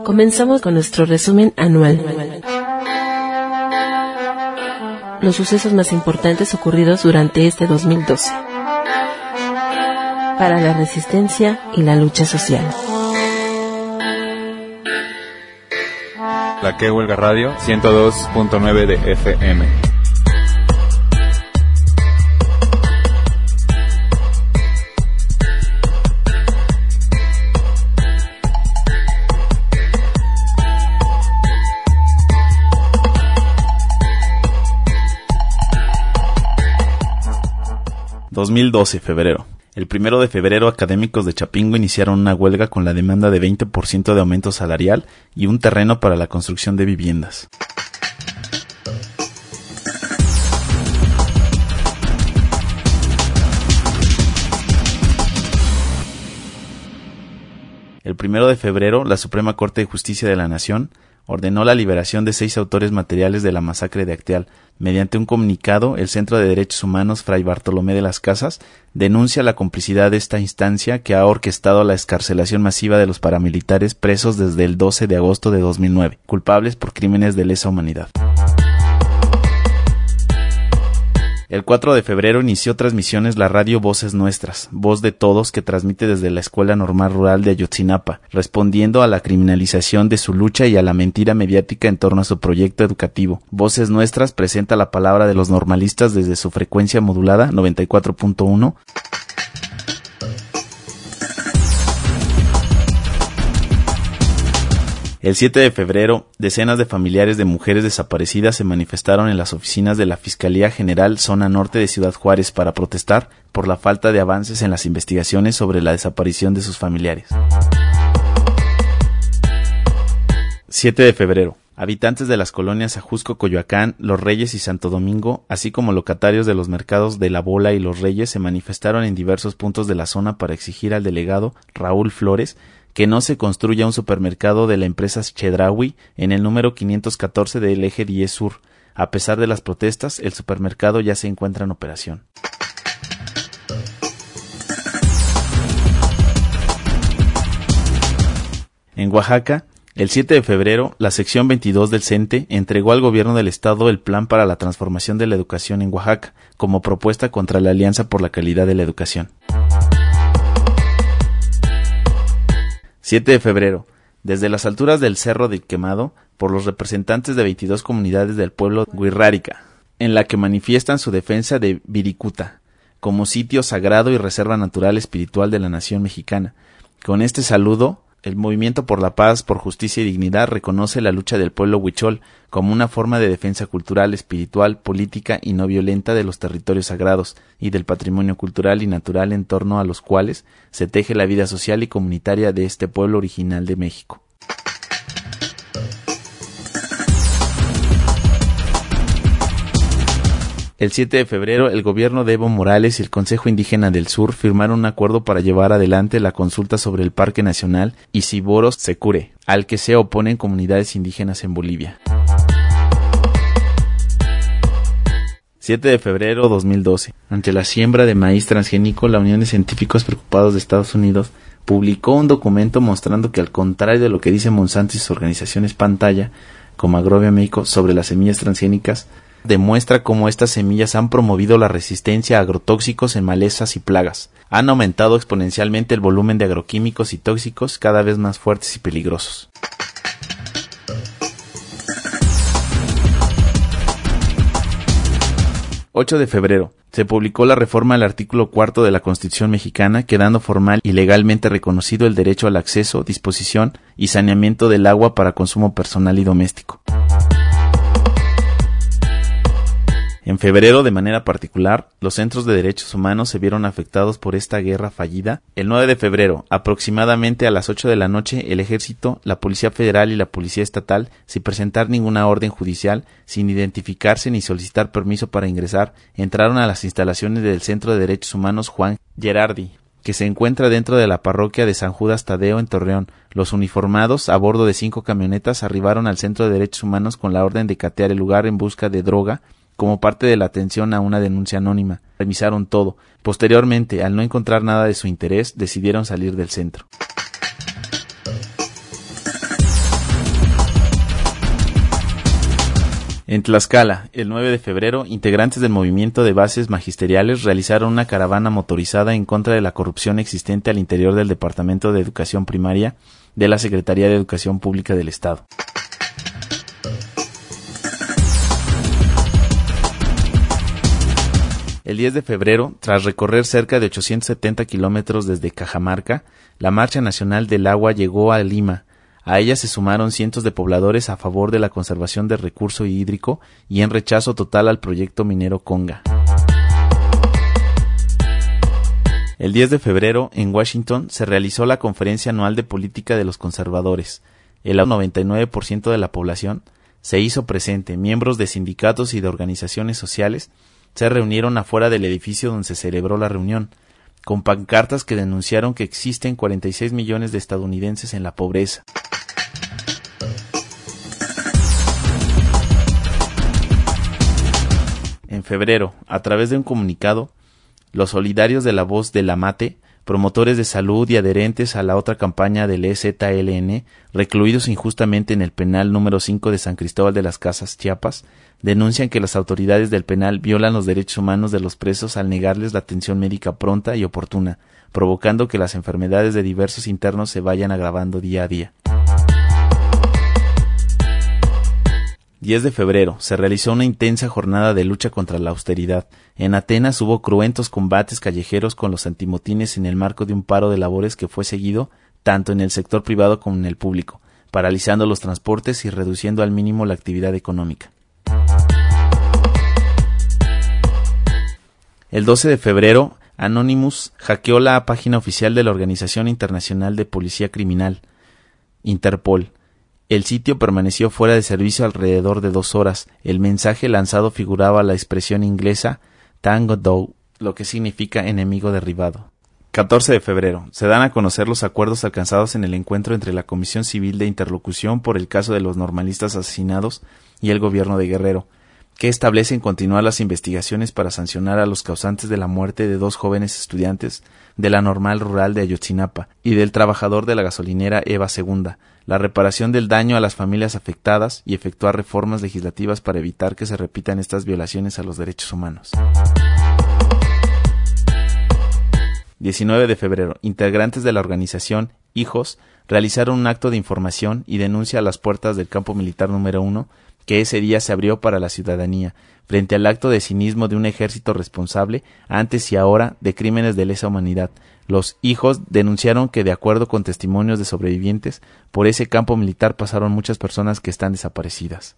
Comenzamos con nuestro resumen anual. Los sucesos más importantes ocurridos durante este 2012 para la resistencia y la lucha social. La Que Huelga Radio 102.9 de FM. Febrero. El 1 de febrero, académicos de Chapingo iniciaron una huelga con la demanda de 20% de aumento salarial y un terreno para la construcción de viviendas. El 1 de febrero, la Suprema Corte de Justicia de la Nación ordenó la liberación de 6 autores materiales de la masacre de Acteal. Mediante un comunicado, el Centro de Derechos Humanos Fray Bartolomé de las Casas denuncia la complicidad de esta instancia que ha orquestado la excarcelación masiva de los paramilitares presos desde el 12 de agosto de 2009, culpables por crímenes de lesa humanidad. El 4 de febrero inició transmisiones la radio Voces Nuestras, Voz de Todos, que transmite desde la Escuela Normal Rural de Ayotzinapa, respondiendo a la criminalización de su lucha y a la mentira mediática en torno a su proyecto educativo. Voces Nuestras presenta la palabra de los normalistas desde su frecuencia modulada 94.1. El 7 de febrero, decenas de familiares de mujeres desaparecidas se manifestaron en las oficinas de la Fiscalía General Zona Norte de Ciudad Juárez para protestar por la falta de avances en las investigaciones sobre la desaparición de sus familiares. 7 de febrero. Habitantes de las colonias Ajusco, Coyoacán, Los Reyes y Santo Domingo, así como locatarios de los mercados de La Bola y Los Reyes, se manifestaron en diversos puntos de la zona para exigir al delegado Raúl Flores que no se construya un supermercado de la empresa Chedraui en el número 514 del eje 10 Sur. A pesar de las protestas, el supermercado ya se encuentra en operación. En Oaxaca, el 7 de febrero, la sección 22 del CENTE entregó al gobierno del estado el plan para la transformación de la educación en Oaxaca, como propuesta contra la Alianza por la Calidad de la Educación. 7 de febrero. Desde las alturas del Cerro de Quemado, por los representantes de 22 comunidades del pueblo Huirrárica, en la que manifiestan su defensa de Viricuta, como sitio sagrado y reserva natural espiritual de la nación mexicana. Con este saludo, el Movimiento por la Paz, por Justicia y Dignidad reconoce la lucha del pueblo huichol como una forma de defensa cultural, espiritual, política y no violenta de los territorios sagrados y del patrimonio cultural y natural en torno a los cuales se teje la vida social y comunitaria de este pueblo original de México. El 7 de febrero, el gobierno de Evo Morales y el Consejo Indígena del Sur firmaron un acuerdo para llevar adelante la consulta sobre el Parque Nacional Isiboros-Secure, al que se oponen comunidades indígenas en Bolivia. 7 de febrero 2012. Ante la siembra de maíz transgénico, la Unión de Científicos Preocupados de Estados Unidos publicó un documento mostrando que, al contrario de lo que dicen Monsanto y sus organizaciones pantalla, como Agrobio México, sobre las semillas transgénicas, demuestra cómo estas semillas han promovido la resistencia a agrotóxicos en malezas y plagas. Han aumentado exponencialmente el volumen de agroquímicos y tóxicos cada vez más fuertes y peligrosos. 8 de febrero. Se publicó la reforma al artículo 4 de la Constitución mexicana, quedando formal y legalmente reconocido el derecho al acceso, disposición y saneamiento del agua para consumo personal y doméstico. En febrero, de manera particular, los centros de derechos humanos se vieron afectados por esta guerra fallida. El 9 de febrero, aproximadamente a las 8 de la noche, el Ejército, la Policía Federal y la Policía Estatal, sin presentar ninguna orden judicial, sin identificarse ni solicitar permiso para ingresar, entraron a las instalaciones del Centro de Derechos Humanos Juan Gerardi, que se encuentra dentro de la parroquia de San Judas Tadeo en Torreón. Los uniformados, a bordo de 5 camionetas, arribaron al Centro de Derechos Humanos con la orden de catear el lugar en busca de droga, como parte de la atención a una denuncia anónima. Revisaron todo. Posteriormente, al no encontrar nada de su interés, decidieron salir del centro. En Tlaxcala, el 9 de febrero, integrantes del movimiento de bases magisteriales realizaron una caravana motorizada en contra de la corrupción existente al interior del Departamento de Educación Primaria de la Secretaría de Educación Pública del Estado. El 10 de febrero, tras recorrer cerca de 870 kilómetros desde Cajamarca, la Marcha Nacional del Agua llegó a Lima. A ella se sumaron cientos de pobladores a favor de la conservación del recurso hídrico y en rechazo total al proyecto minero Conga. El 10 de febrero, en Washington, se realizó la Conferencia Anual de Política de los Conservadores. El 99% de la población se hizo presente. Miembros de sindicatos y de organizaciones sociales se reunieron afuera del edificio donde se celebró la reunión, con pancartas que denunciaron que existen 46 millones de estadounidenses en la pobreza. En febrero, a través de un comunicado, los solidarios de la Voz de la Mate, promotores de salud y adherentes a la otra campaña del EZLN, recluidos injustamente en el penal número 5 de San Cristóbal de las Casas, Chiapas, denuncian que las autoridades del penal violan los derechos humanos de los presos al negarles la atención médica pronta y oportuna, provocando que las enfermedades de diversos internos se vayan agravando día a día. 10 de febrero, se realizó una intensa jornada de lucha contra la austeridad. En Atenas hubo cruentos combates callejeros con los antimotines en el marco de un paro de labores que fue seguido tanto en el sector privado como en el público, paralizando los transportes y reduciendo al mínimo la actividad económica. El 12 de febrero, Anonymous hackeó la página oficial de la Organización Internacional de Policía Criminal, Interpol. El sitio permaneció fuera de servicio alrededor de 2 horas. El mensaje lanzado figuraba la expresión inglesa Tango Down, lo que significa enemigo derribado. 14 de febrero. Se dan a conocer los acuerdos alcanzados en el encuentro entre la Comisión Civil de Interlocución por el caso de los normalistas asesinados y el gobierno de Guerrero, que establecen continuar las investigaciones para sancionar a los causantes de la muerte de 2 jóvenes estudiantes de la Normal Rural de Ayotzinapa y del trabajador de la gasolinera Eva II, la reparación del daño a las familias afectadas y efectuar reformas legislativas para evitar que se repitan estas violaciones a los derechos humanos. 19 de febrero, integrantes de la organización Hijos realizaron un acto de información y denuncia a las puertas del campo militar número 1 que ese día se abrió para la ciudadanía, frente al acto de cinismo de un ejército responsable, antes y ahora, de crímenes de lesa humanidad. Los Hijos denunciaron que, de acuerdo con testimonios de sobrevivientes, por ese campo militar pasaron muchas personas que están desaparecidas.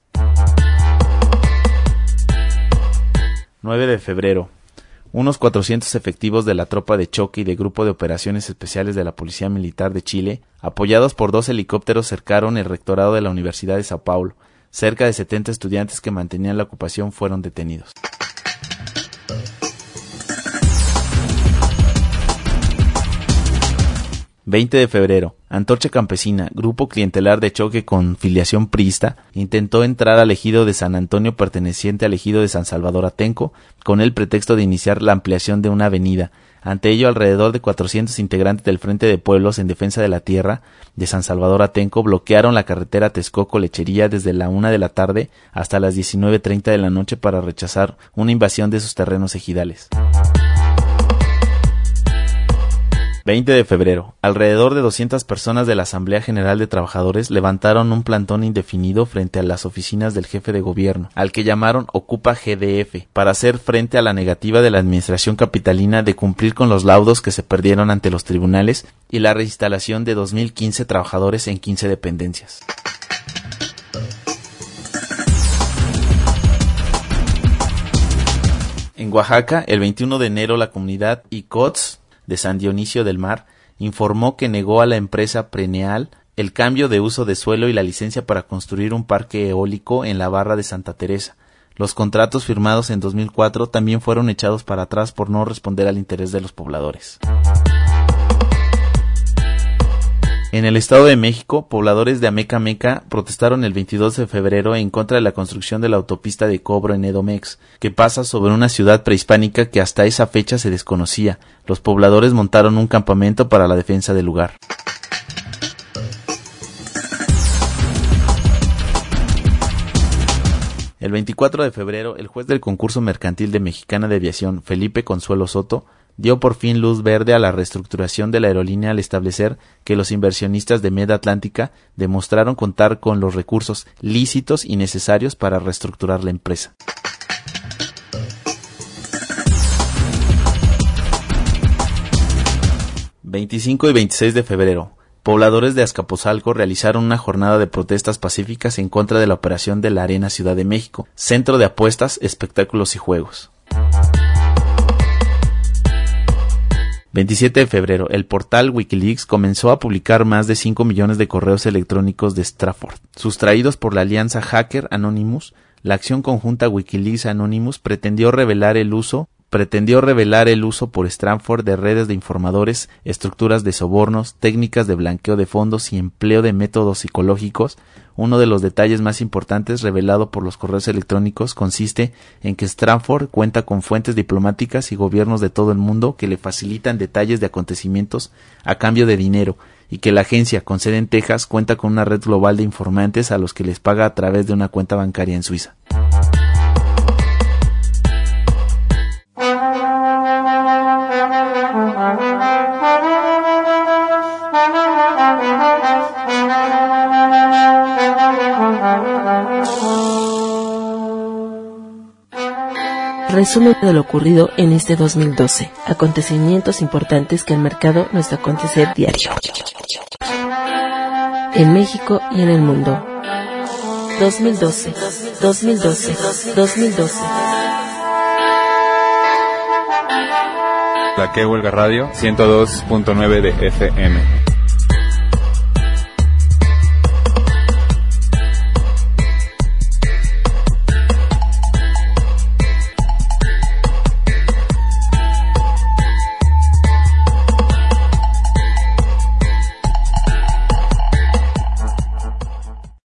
9 de febrero. Unos 400 efectivos de la tropa de choque y del Grupo de Operaciones Especiales de la Policía Militar de Chile, apoyados por 2 helicópteros, cercaron el rectorado de la Universidad de Sao Paulo. Cerca de 70 estudiantes que mantenían la ocupación fueron detenidos. ...20 de febrero... Antorcha Campesina, grupo clientelar de choque con filiación priista, intentó entrar al ejido de San Antonio perteneciente al ejido de San Salvador Atenco, con el pretexto de iniciar la ampliación de una avenida. Ante ello, alrededor de 400 integrantes del Frente de Pueblos en Defensa de la Tierra de San Salvador Atenco bloquearon la carretera Texcoco-Lechería desde la 1 de la tarde hasta las 19:30 de la noche para rechazar una invasión de sus terrenos ejidales. 20 de febrero. Alrededor de 200 personas de la Asamblea General de Trabajadores levantaron un plantón indefinido frente a las oficinas del jefe de gobierno, al que llamaron Ocupa GDF, para hacer frente a la negativa de la administración capitalina de cumplir con los laudos que se perdieron ante los tribunales y la reinstalación de 2015 trabajadores en 15 dependencias. En Oaxaca, el 21 de enero, la comunidad Icots de San Dionisio del Mar informó que negó a la empresa Preneal el cambio de uso de suelo y la licencia para construir un parque eólico en la Barra de Santa Teresa. Los contratos firmados en 2004 también fueron echados para atrás por no responder al interés de los pobladores. En el Estado de México, pobladores de Amecameca protestaron el 22 de febrero en contra de la construcción de la autopista de Cobro en Edomex, que pasa sobre una ciudad prehispánica que hasta esa fecha se desconocía. Los pobladores montaron un campamento para la defensa del lugar. El 24 de febrero, el juez del concurso mercantil de Mexicana de Aviación, Felipe Consuelo Soto, dio por fin luz verde a la reestructuración de la aerolínea al establecer que los inversionistas de Meda Atlántica demostraron contar con los recursos lícitos y necesarios para reestructurar la empresa. ...25 y 26 de febrero... pobladores de Azcapotzalco realizaron una jornada de protestas pacíficas en contra de la operación de la Arena Ciudad de México, centro de apuestas, espectáculos y juegos. 27 de febrero, el portal Wikileaks comenzó a publicar más de 5 millones de correos electrónicos de Stratfor, sustraídos por la alianza Hacker Anonymous. La acción conjunta Wikileaks Anonymous pretendió revelar el uso por Stratfor de redes de informadores, estructuras de sobornos, técnicas de blanqueo de fondos y empleo de métodos psicológicos. Uno de los detalles más importantes revelado por los correos electrónicos consiste en que Stratfor cuenta con fuentes diplomáticas y gobiernos de todo el mundo que le facilitan detalles de acontecimientos a cambio de dinero, y que la agencia, con sede en Texas, cuenta con una red global de informantes a los que les paga a través de una cuenta bancaria en Suiza. Resumen de lo ocurrido en este 2012. Acontecimientos importantes que han marcado nuestro acontecer diario. En México y en el mundo. 2012. La que huelga radio 102.9 de FM.